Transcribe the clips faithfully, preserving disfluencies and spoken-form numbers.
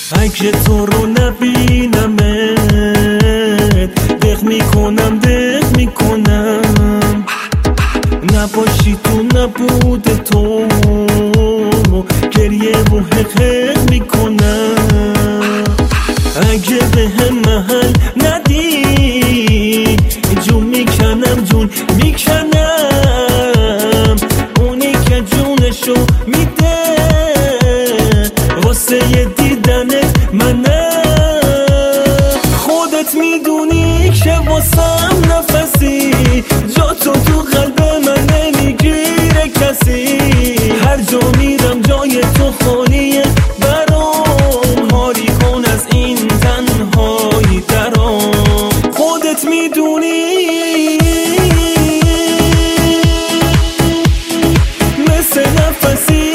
اگه تو رو نبینمت دق میکنم دق میکنم، نباشی تو نبود تو گریه و حقق میکنم. اگه به هم محل ندی جون میکنم جون میکنم، اونی که جونشو میده واسه دیدنت منم. خودت میدونی که واسم نفسی، جا تو تو قلب من نمیگیره کسی. هر جا میرم جای تو خالیه برام، کاری کن از این تنهایی درام. خودت میدونی مثل نفسی.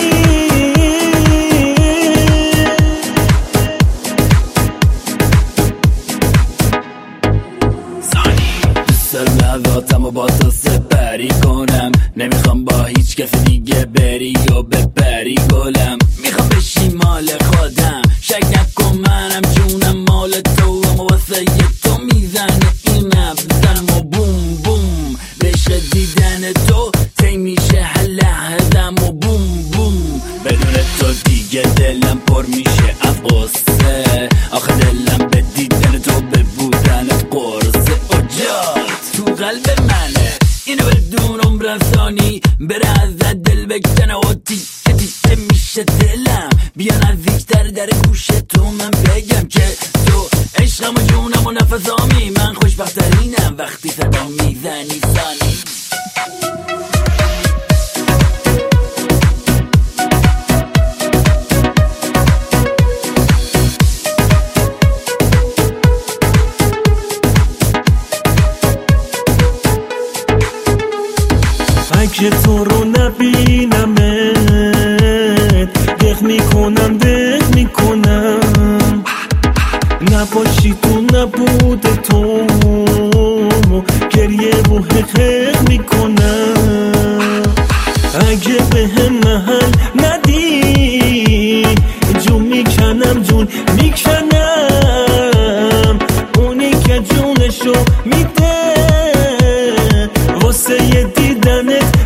لحظاتم و با تو سپری کنم، نمیخوام با هیچ کس دیگه بری و بپری گلم. میخوام بشی مال خودم، شک نکن منم جونم مال تو، اما واسه تو میزنه این نبزنم و بوم بوم. عشق دیدن تو تی میشه هر لحظم و بوم بوم. بدون تو دیگه دلم پر میشه از قصه، آخه دلم به دیدن تو به بودنت قرصه. اجاد تو قلب منه اینو بدون عمر ثانی، بره ازت دل بکنه و تیکه تیکه میشه دلم. بیا نزدیکتر در گوش تو من بگم که تو عشقم و جونم و نفسامی. من خوشبخترینم وقتی صدا میزنی ثانی. اگه تو رو نبینمت دق میکنم دق میکنم، نباشی تو نبود تو گریه و حقق میکنم. اگه به هم محل ندی جون میکنم جون میکنم، اونی که جونشو میده واسه دیدنت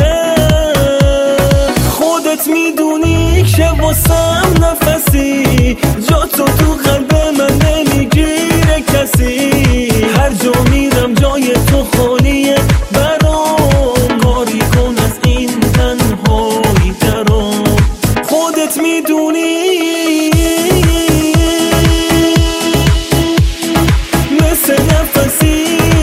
منم. خودت میدونی که واسم نفسی، جا تو تو قلب من نمیگیره کسی. هر جا میرم جای تو خالیه برام، کاری کن از این تنهایی درام. خودت میدونی مثل نفسی.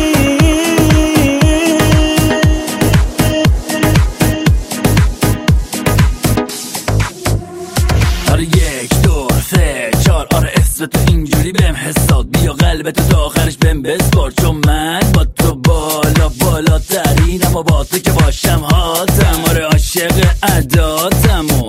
یک دو سه چار آره اسم تو اینجوری بهم حساد، بیا قلبتو تا آخرش بهم بسپار. چون من با تو بالا بالاترینم و با تو که باشم هاتم، آره عاشق عداتم و